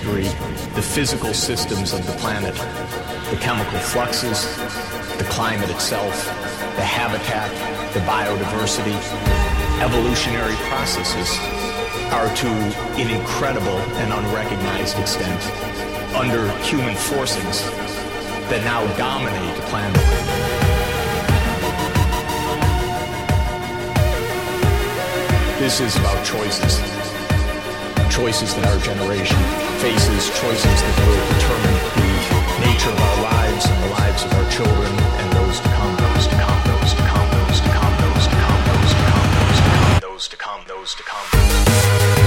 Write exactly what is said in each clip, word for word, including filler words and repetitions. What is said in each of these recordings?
history the physical systems of the planet, the chemical fluxes, the climate itself, the habitat, the biodiversity, evolutionary processes are to an incredible and unrecognized extent under human forcings that now dominate the planet. This is about choices. Choices that our generation faces, choices that will determine the nature of our lives and the lives of our children and those to come, those to come, those to come, those to come, those to come, those to come, those to come, those to come, those to come, those to come.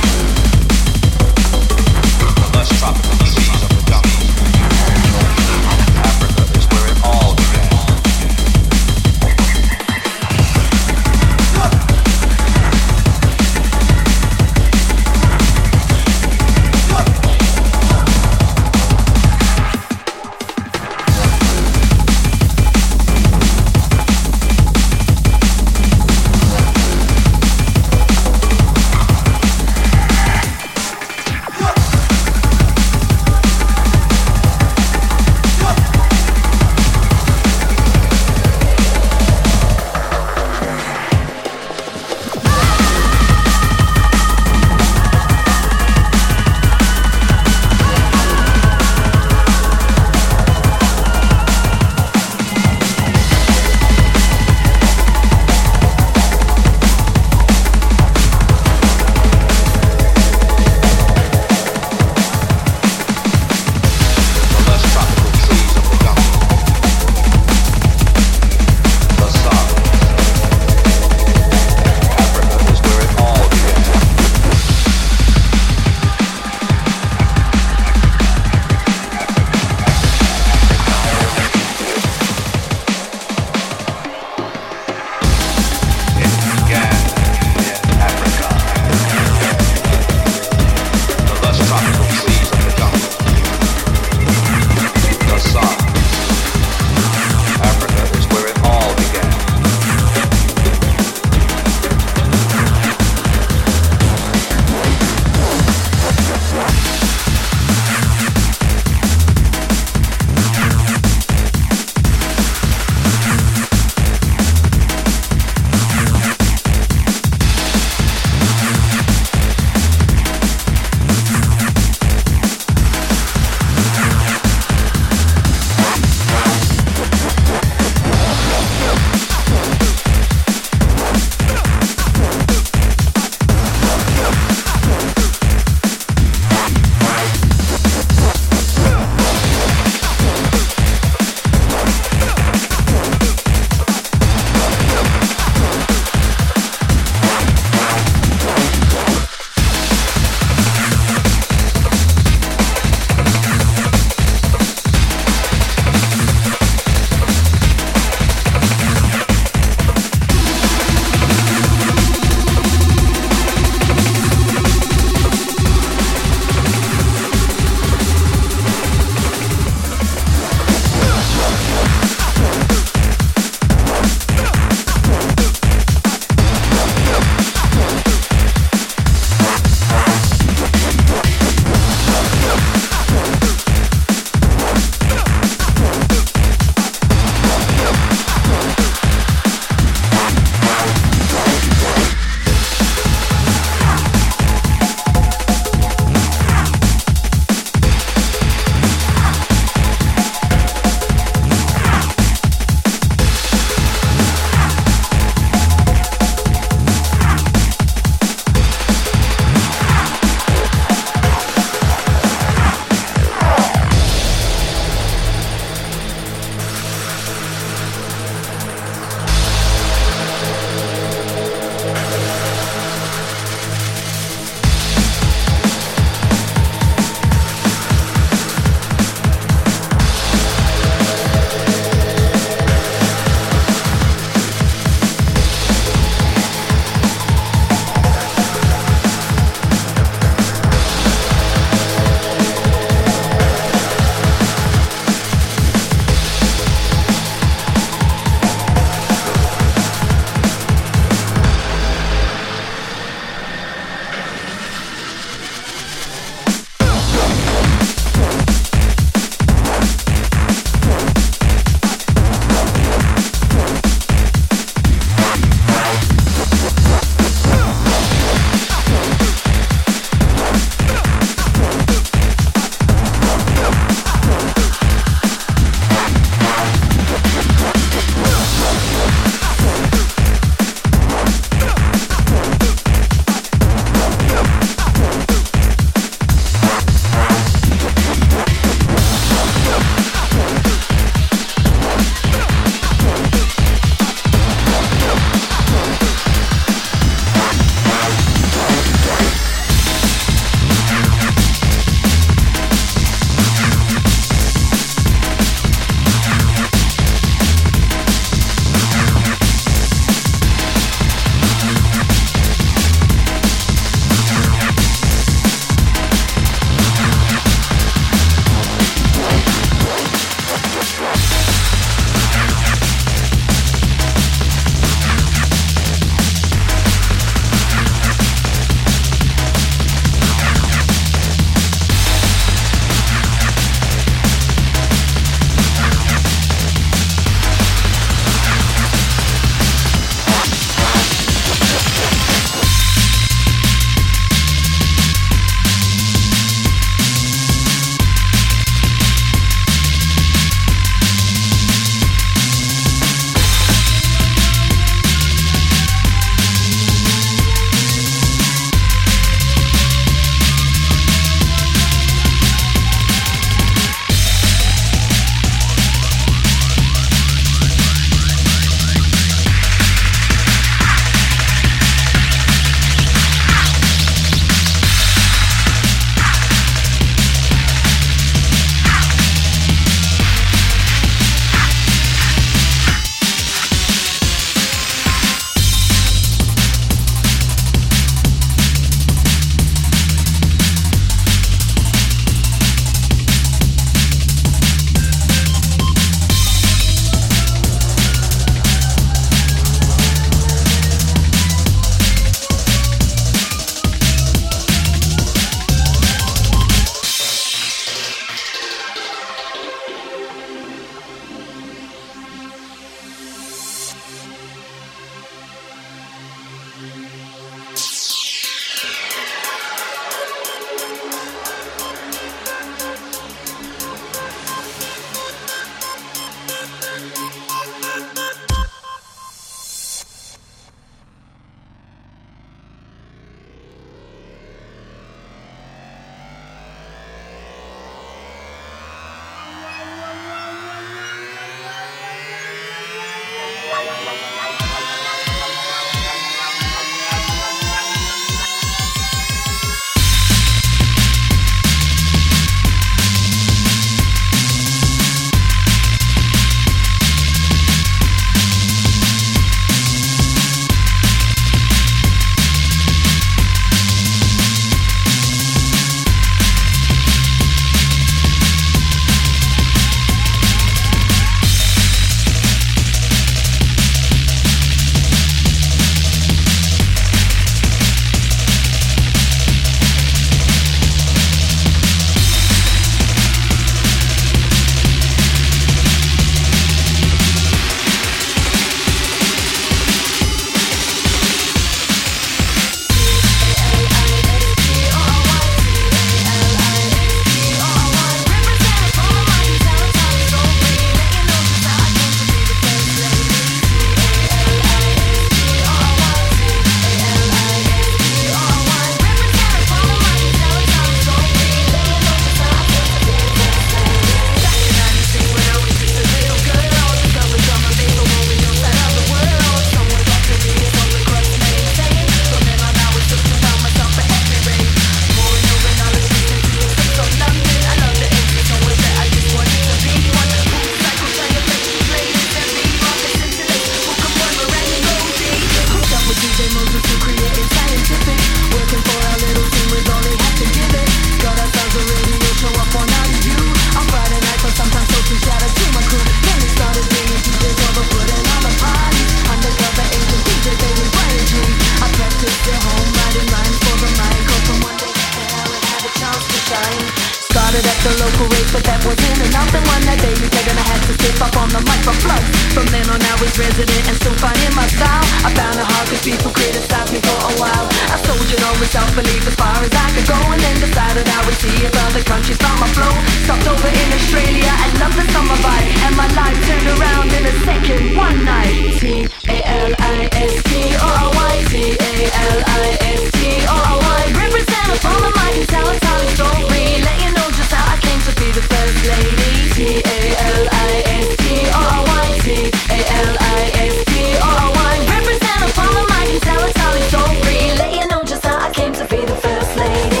wasn't enough, and one that day you said I had to step up on the mic for flux. From then on I was resident and still finding my style. I found it hard cause people criticized me for a while. I soldiered on with self-belief as far as I could go, and then decided I would see if other countries found my flow. Stopped over in Australia and loved the summer vibe, and my life turned around in a second one night. T A L I S T O R Y, T A L I S T O R Y. Represent us on the mic and tell a tally story, let you know just how I came to be the first lady. T A L I S T O R Y, T A L I S T O R Y. Represent us on the mic and tell a tally story, let you know just how I came to be the first lady.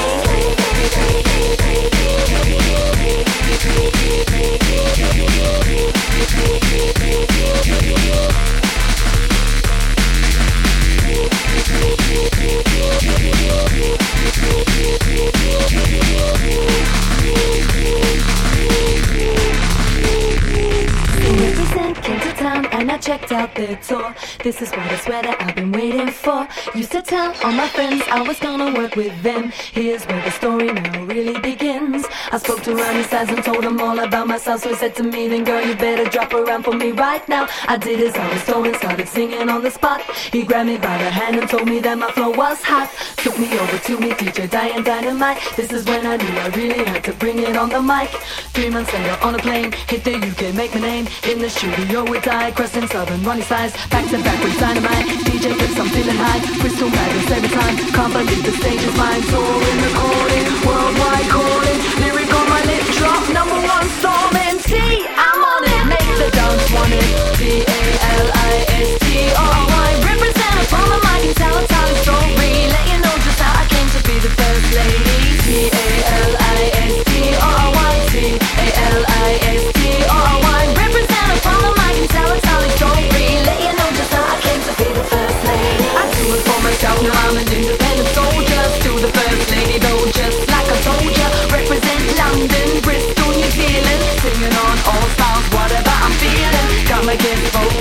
Came to town and I checked out their tour. This is what I swear that I've been waiting for. Used to tell all my friends I was gonna work with them. Here's where the story now really begins. I spoke to Ronnie Size and told him all about myself. So he said to me, then girl, you better drop around for me right now. I did as I was told and started singing on the spot. He grabbed me by the hand and told me that my flow was hot. Took me over to meet D J Diane Dynamite. This is when I knew I really had to bring it on the mic. Three months later on a plane, hit the U K, make my name in the studio with Di, Crescent, Southern, Ronnie Size, back to back with Dynamite. D J flips, I'm feeling high, crystal madness every time. Can't believe the stage is mine. Touring, recording, worldwide calling, lyric on my lip drop, number one storming. T, I'm on it, make the dance want it. T A L I S T O R Y. Represent us on the mic and tell a tally story, let you know just how I came to be the first lady. T A L I S T O R Y, T A L I S T O R Y. Represent us on the mic and tell a tally story, let you know just how I came to be the first lady. I do it for myself, now I'm an independent soldier. Still the first lady though, just like I told ya. Represent London, Bristol, New Zealand, singing on all styles, whatever I'm feeling. Got my kids vocal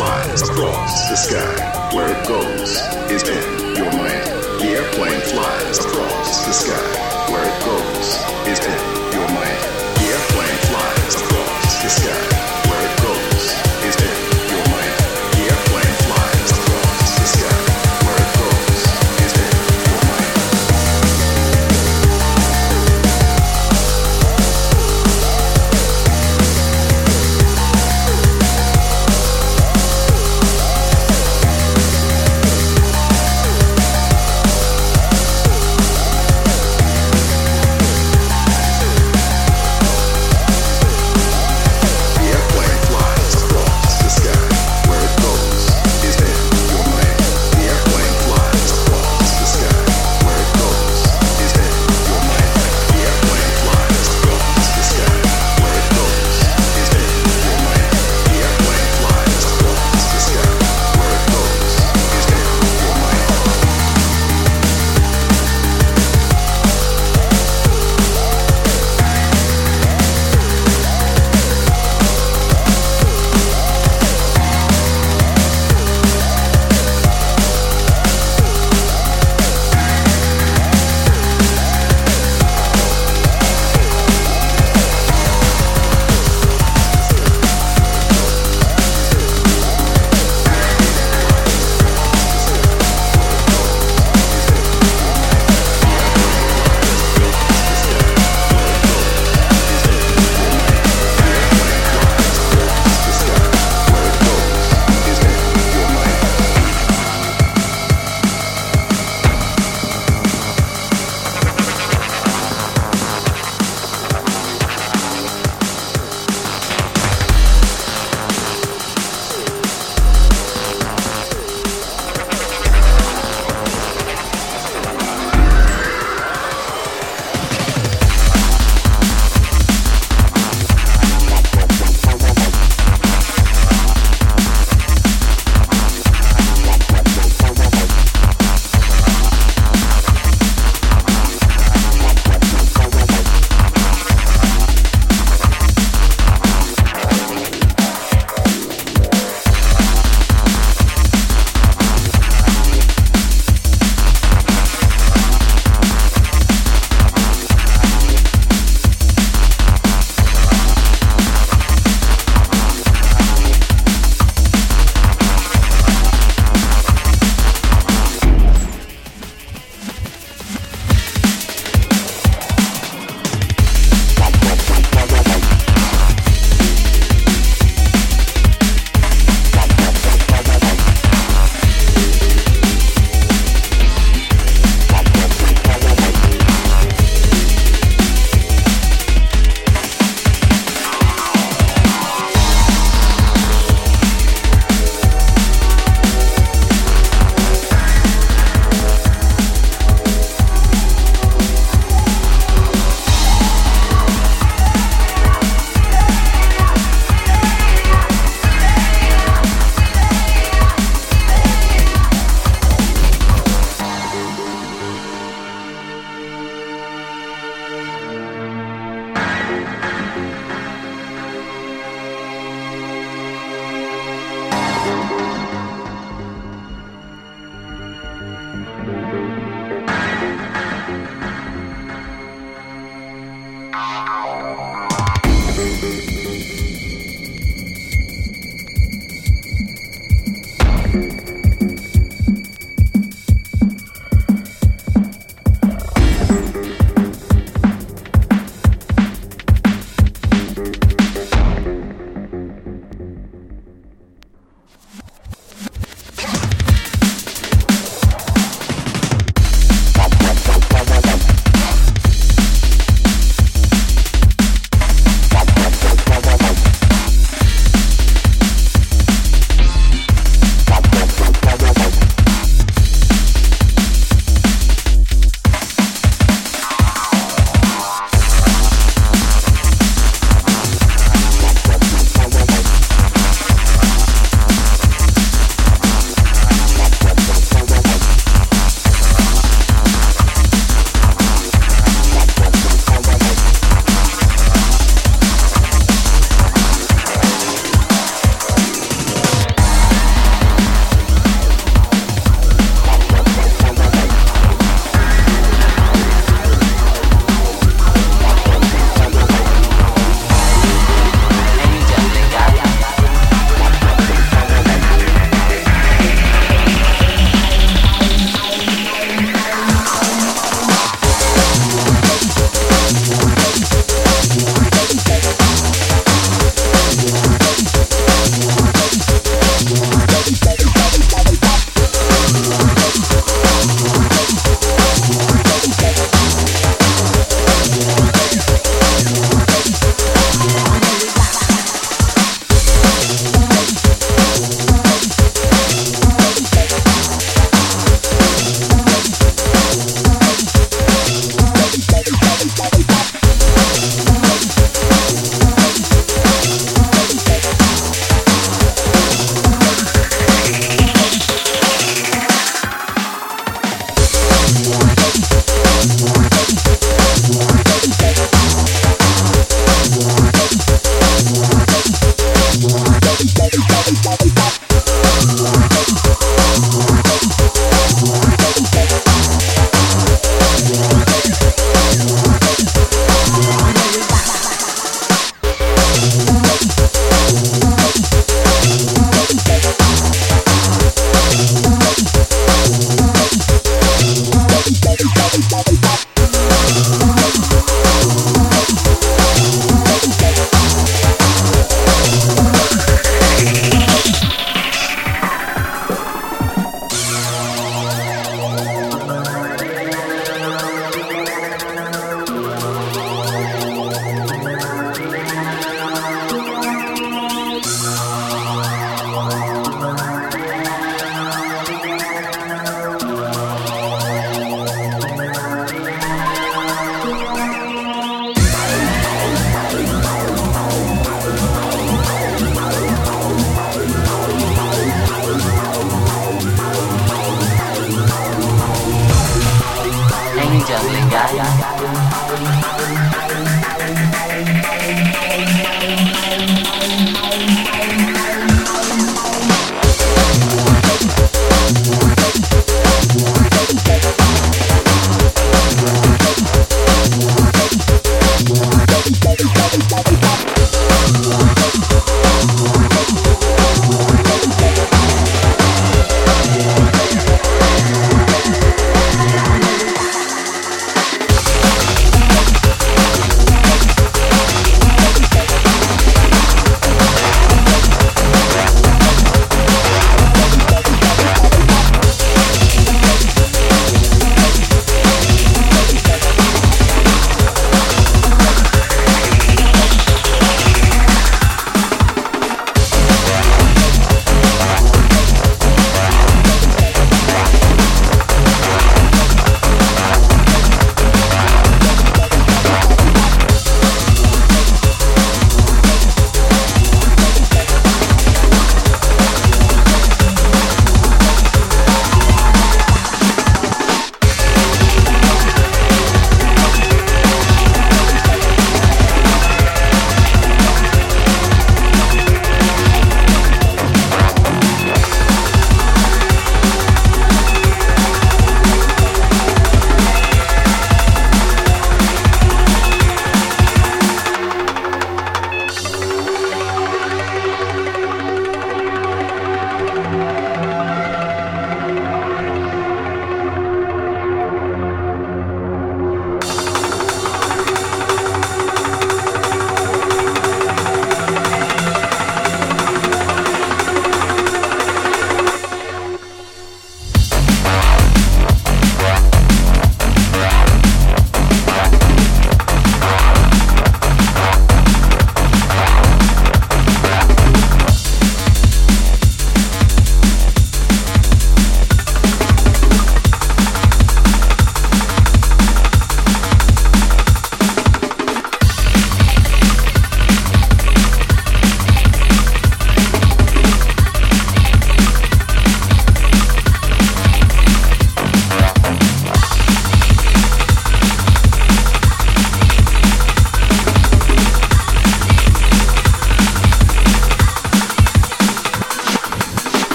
flies across the sky. Where it goes is in your mind. The airplane flies across the sky. Where it goes is in your mind. The airplane flies across the sky. Where it goes is in your mind. The airplane flies across the sky. Where it goes is in your mind.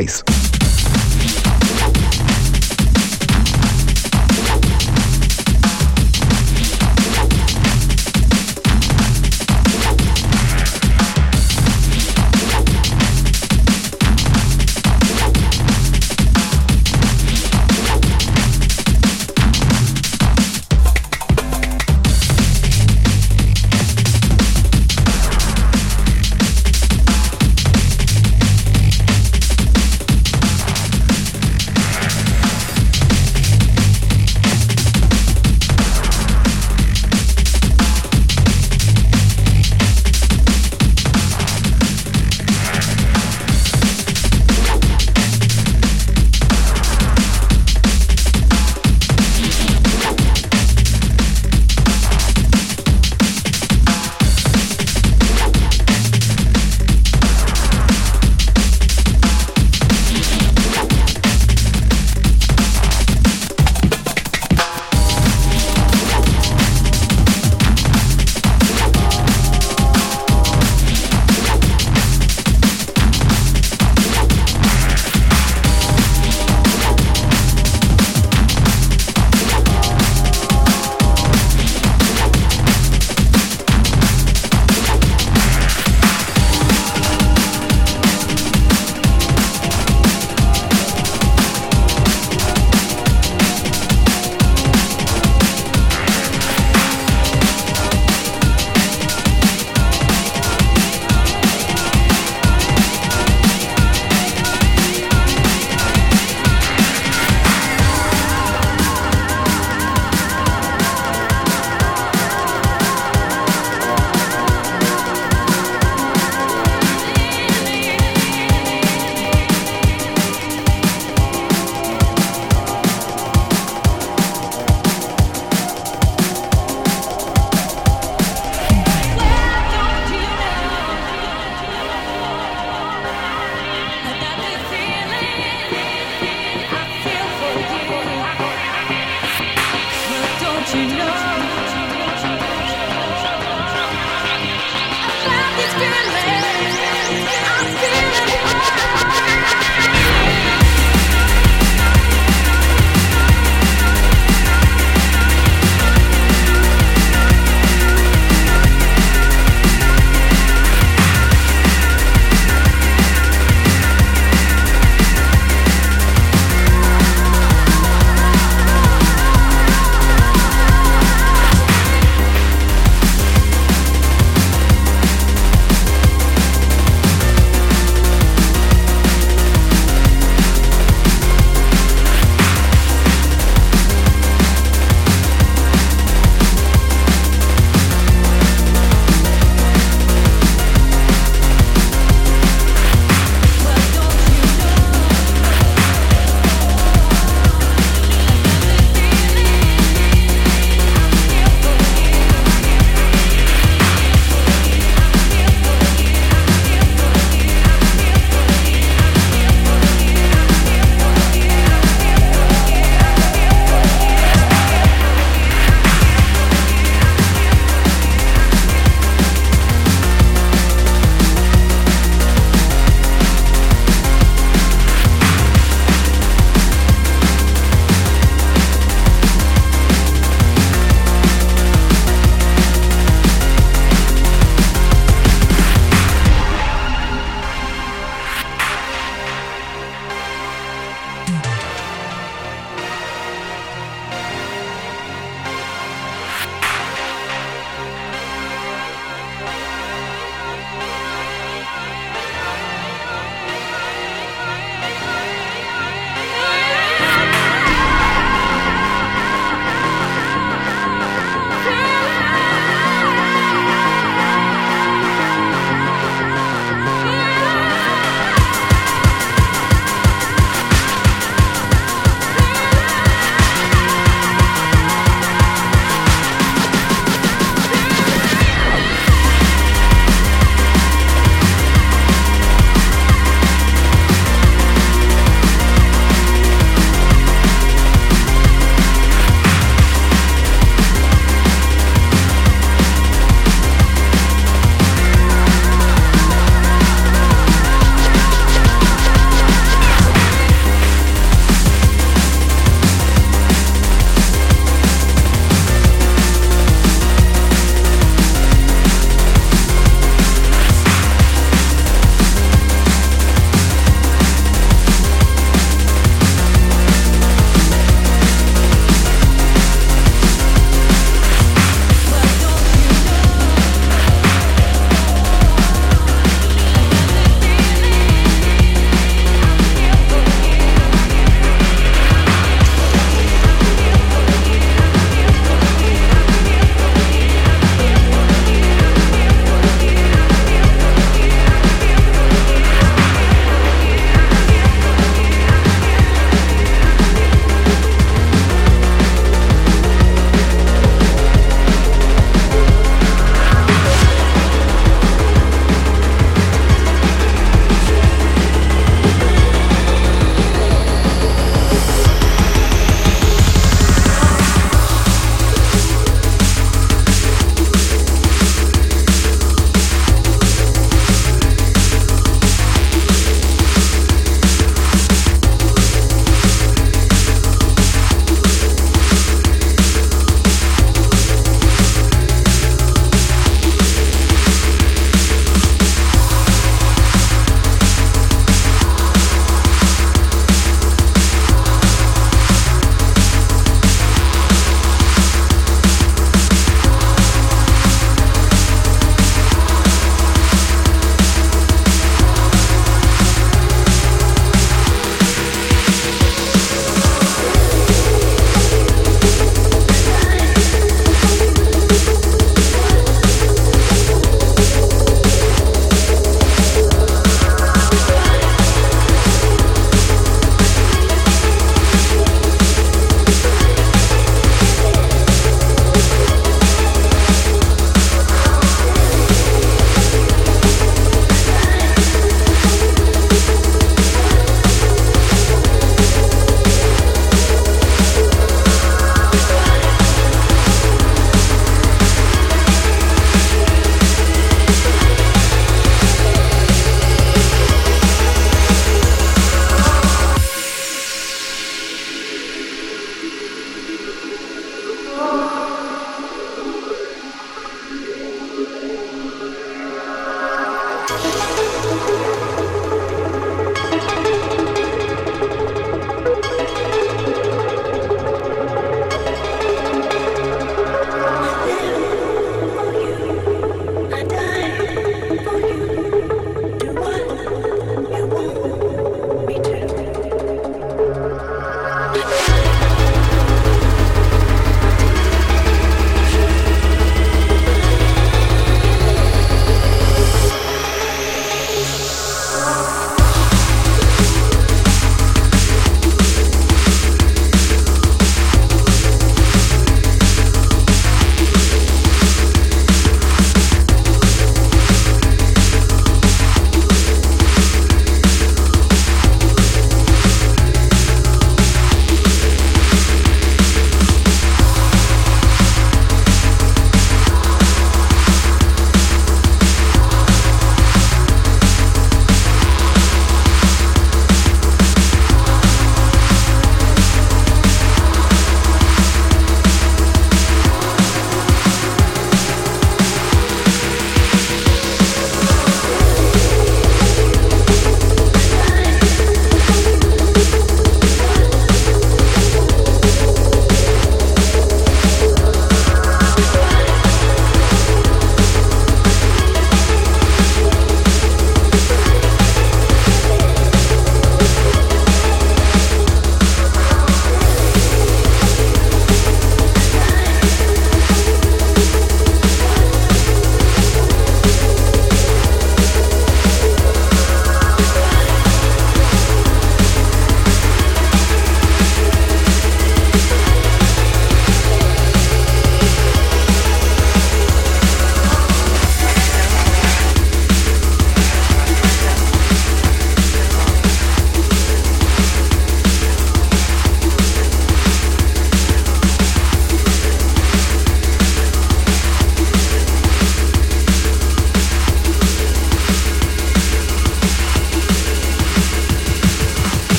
bass.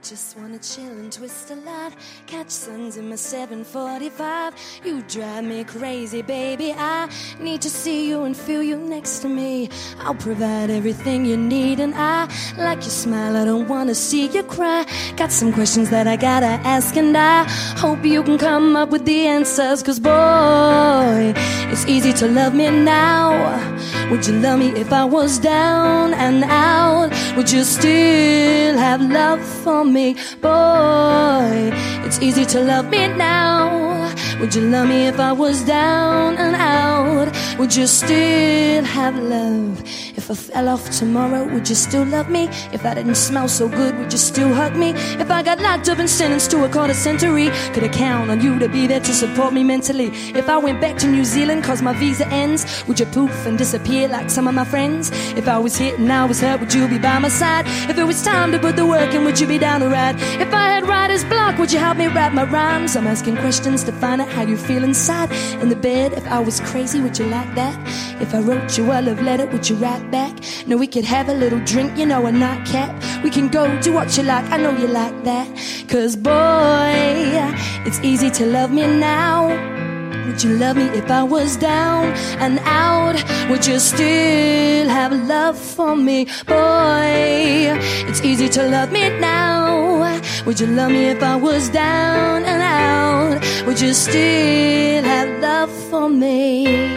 just wanna chill and twist a lot. Catch suns in my seven forty-five. You drive me crazy, baby. I need to see you and feel you next to me. I'll provide everything you need, and I like your smile. I don't wanna see you cry. Got some questions that I gotta ask, and I hope you can come up with the answers. Cause boy, it's easy to love me now. Would you love me if I was down and out? Would you still have love for me? Boy, it's easy to love me now. Would you love me if I was down and out? Would you still have love? If I fell off tomorrow, would you still love me? If I didn't smell so good, would you still hug me? If I got locked up and sentenced to a quarter century, could I count on you to be there to support me mentally? If I went back to New Zealand cause my visa ends, would you poof and disappear like some of my friends? If I was hit and I was hurt, would you be by my side? If it was time to put the work in, would you be down to ride? If I had writer's block, would you help me write my rhymes? I'm asking questions to find out how you feel inside. In the bed, if I was crazy, would you like that? If I wrote you a love letter, would you write back? No, we could have a little drink, you know, a nightcap. We can go do what you like, I know you like that. Cause boy, it's easy to love me now. Would you love me if I was down and out? Would you still have love for me? Boy, it's easy to love me now. Would you love me if I was down and out? Would you still have love for me?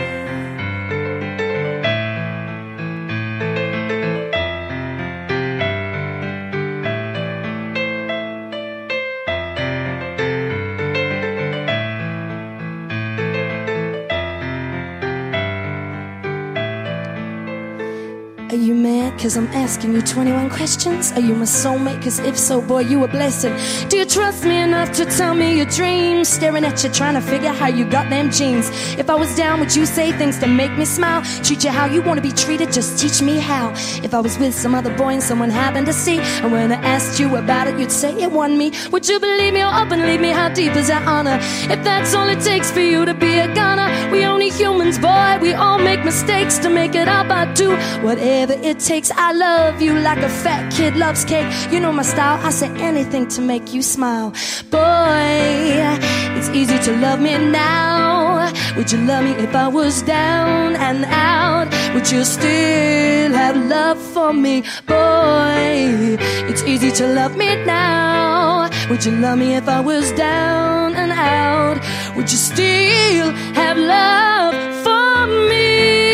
Are you mad cause I'm asking you twenty-one questions? Are you my soulmate? Cause if so, boy, you a blessing. Do you trust me enough to tell me your dreams? Staring at you trying to figure how you got them jeans. If I was down, would you say things to make me smile? Treat you how you wanna be treated, just teach me how. If I was with some other boy and someone happened to see, and when I asked you about it, you'd say it won me. Would you believe me or up and leave me? How deep is that honor? If that's all it takes for you to be a goner. We only humans, boy, we all make mistakes. To make it up, I do whatever it takes. I love you like a fat kid loves cake. You know my style, I say anything to make you smile. Boy, it's easy to love me now. Would you love me if I was down and out? Would you still have love for me? Boy, it's easy to love me now. Would you love me if I was down and out? Would you still have love for me?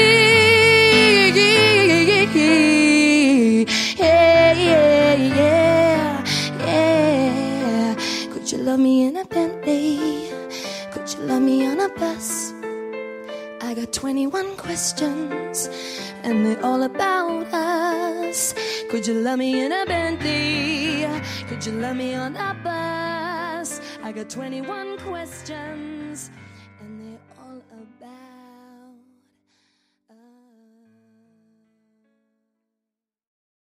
Yeah, yeah, yeah, yeah. Could you love me in a Bentley? Could you love me on a bus? I got twenty-one questions, and they're all about us. Could you love me in a Bentley? Could you love me on a bus? I got twenty-one questions.